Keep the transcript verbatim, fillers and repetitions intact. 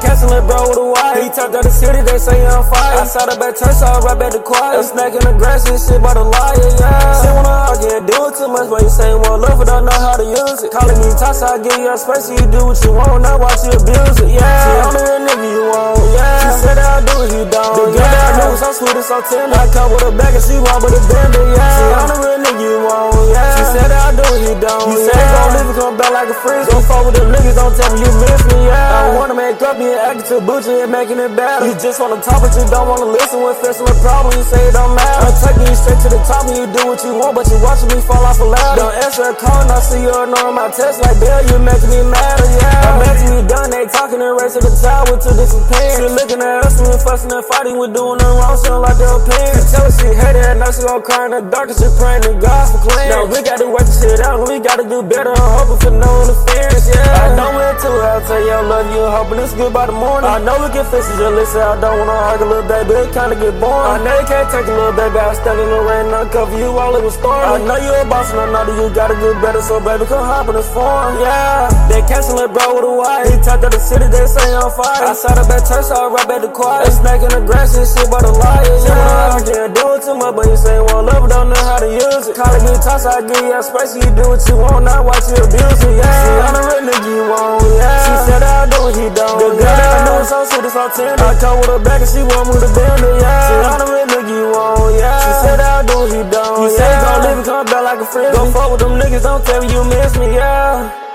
canceling, bro, with a wife. He turned out the city, they say I'm fire. I saw the back turn, so I right back to quiet. A snack in the grass and shit by the liar, yeah. Shit when I can't do it too much, but you say more love, but don't know how to use it. Calling me toss, I give you a space, so you do what you want, not watch you abuse it, yeah. See, I'm the real nigga you want, yeah. She said that I do it, you don't. The girl that I knew was so sweet and so tender. I come with a bag and she want with a bender, yeah. See, I'm the real nigga you want, yeah. She said that I do it, you don't. You say yeah. Gon' live and come back like a freeze. Don't fuck with the niggas, don't tell me you miss me, yeah. I don't wanna make up, you acting too bougie and making it better. You just wanna talk, but you don't wanna listen. When facing a problem, you say it don't matter. I'm taking you straight to the top and you do what you want, but you watching me fall off a ladder. Don't answer a call, and I see you ignoring my text like, damn, you making me mad, yeah. I'm making you done, they talking and racing the child with two different parents. She looking at us, we fussing and fighting, we doing nothing wrong, she don't like their opinion. She tell her she hate it, and now she gon' cry in the dark, and she praying to God for clean. Now we gotta work this shit out, and we gotta do better, I'm hoping for no interference, yeah. I know it too, I'll tell you I love you, hoping it's good by the morning. I know we can fix it, just listen, I don't wanna argue, little baby, it kinda get boring. I know you can't take a little baby, I stand in the rain, uncover you while it was storming. I know you a boss, and I know that you gotta do better, so baby, come hop in this form, yeah. They canceling, bro, with a wife. He talked to the city, they say I'm fire. I saw the back turn, so I right back to quiet. A snack in the grass and shit by the liar, yeah. I can't do it too much, but you say you want love, but don't know how to use it. Calling me toss, I give you a space, you do what you want, not watch you abuse it, yeah. See, I'm the real nigga you want, yeah. She said that I do it, he don't. The girl that I know is so sweet and so tender. I come with her back and she want me to bend it, yeah. See, I'm the real nigga you want, yeah. She said that I do it, he don't. You yeah. Say you gon' live and come back like a friend. Don't fuck with them niggas, don't tell me you miss me, yeah.